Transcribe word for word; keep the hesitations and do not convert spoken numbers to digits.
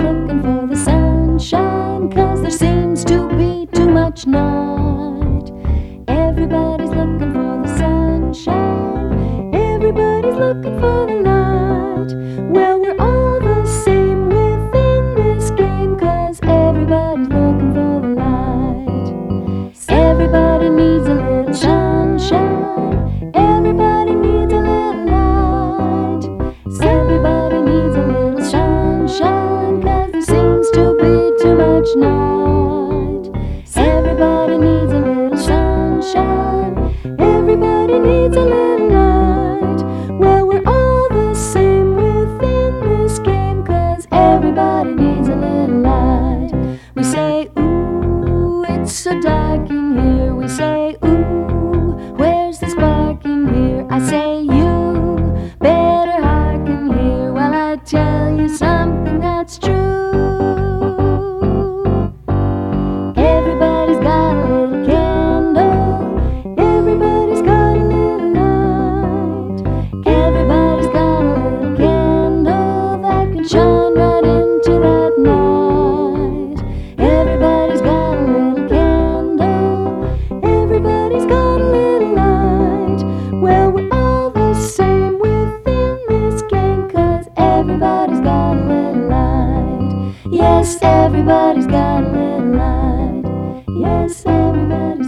looking for the sunshine, 'cause there seems to be too much night. Everybody's looking for the sunshine. Everybody's looking for the light. Well, we're all the same within this game, 'cause everybody's looking for the light. Everybody needs a little sunshine. Everybody needs a little light. Everybody needs a little sunshine, 'cause there seems to be too much night. Everybody needs a little sunshine. Everybody needs a little light. Well, we're all the same within this game, 'cause everybody needs a little light. We say, ooh, it's so dark in here. We say, ooh, where's the spark in here? I say, you better hearken here while I tell you something that's true. Everybody's got a little candle. Everybody's got a little light. Everybody's got a little candle that can shine right into that night. Everybody's got a little candle. Everybody's got a little light. Well, we're all the same within this game, 'cause everybody's got a little light. Yes, everybody's got a little light. Yes, everybody.